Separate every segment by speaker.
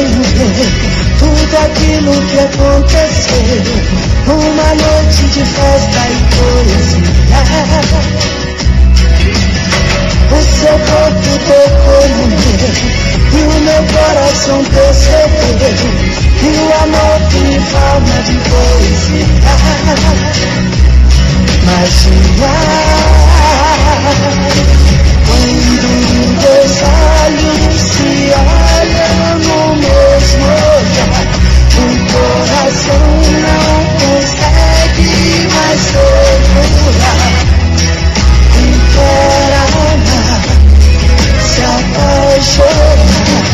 Speaker 1: sonho tudo aquilo que aconteceu, uma noite de festa e poesia. O seu corpo tocou no meu e o meu coração percebeu que o amor tem forma de poesia. Magia, quando dois olhos se olham no mesmo olhar, o coração não consegue mais segurar. E quer amar, se apaixonar.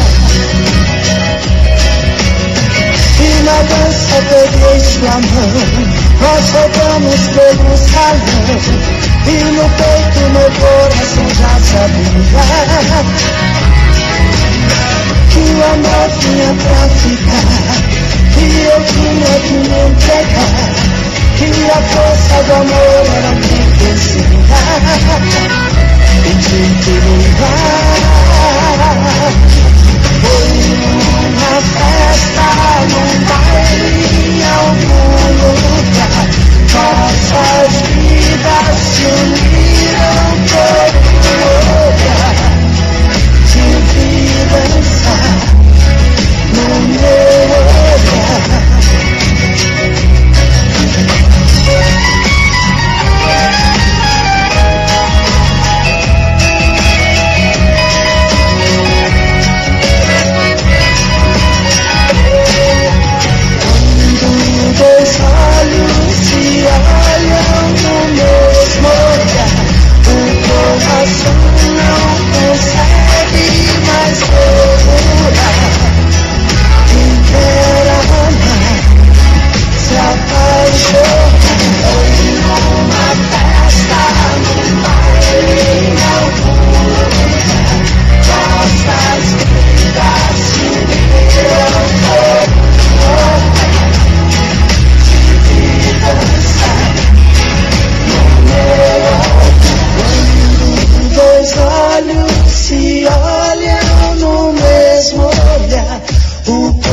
Speaker 1: E na dança peguei sua mão, nós rodamos pelo salão, e no peito meu coração já sabia que o amor tinha pra ficar, que eu tinha que me entregar, que a força do amor era quem vencia e te levar. Foi numa festa, num baile, em algum lugar, nossas vidas se uniram por um olhar. Te vi dançar no meu olhar. Dois olhos se olham no mesmo olhar, o coração não consegue mais segurar. Quem quer amar, se apaixonar. Foi numa festa, num baile, em algum lugar, nossas vidas se uniram por um olhar. Quando dois olhos se olham no mesmo olhar, o